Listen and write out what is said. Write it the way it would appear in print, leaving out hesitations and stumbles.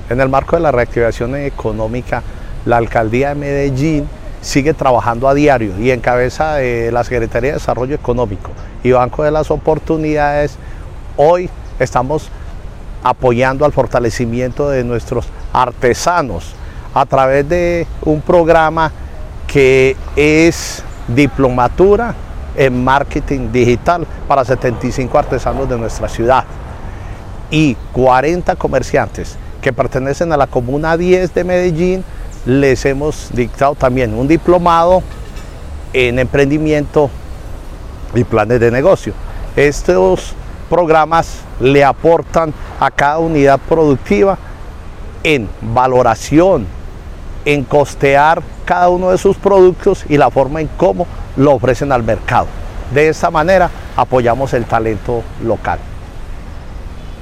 En el marco de la reactivación económica, la Alcaldía de Medellín sigue trabajando a diario y en cabeza de la Secretaría de Desarrollo Económico y Banco de las Oportunidades, hoy estamos apoyando al fortalecimiento de nuestros artesanos a través de un programa que es diplomatura en marketing digital para 75 artesanos de nuestra ciudad y 40 comerciantes que pertenecen a la Comuna 10 de Medellín. Les hemos dictado también un diplomado en emprendimiento y planes de negocio. Estos programas le aportan a cada unidad productiva en valoración, en costear cada uno de sus productos y la forma en cómo lo ofrecen al mercado. De esta manera apoyamos el talento local.